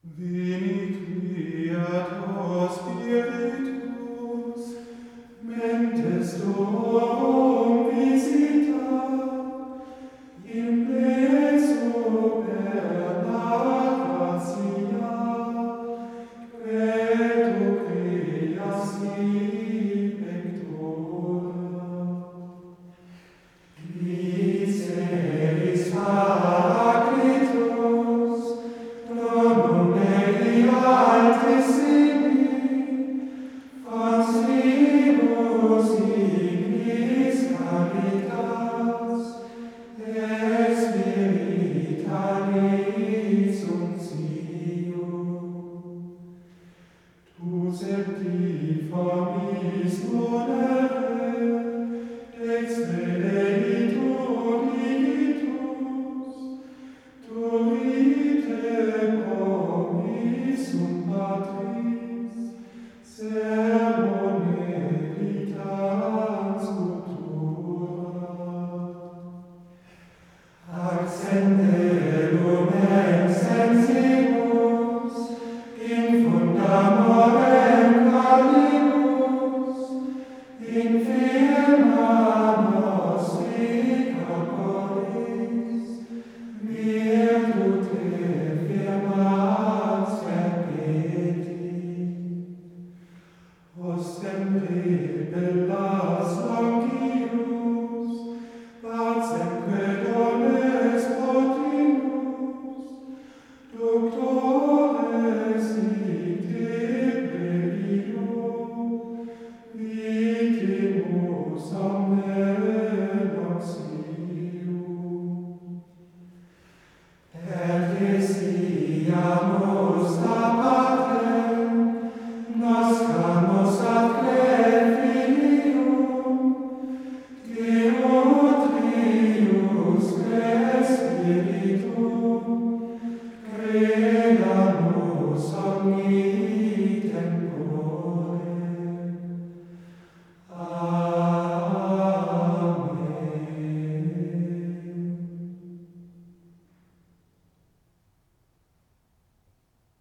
Veni Creator Spiritus, mentes tuorum visita, in pleso per gratia, credo creas pectora. Miseris Paracletus, donum Dei altissimi, facimus ignis caritas, et spiritualis uncium. Tu septi formis donere, dextre Dei tunitus, turite promissum Patris, sermone vitans cultura. Accende lumen sensimus, in fundamorem calibus, in firma nostri corporis, virtute firmas perpeti. Ostemque bellas longius, pacemque dones potimus, doctores ite previo, vitimus omne noxium. Per te siamo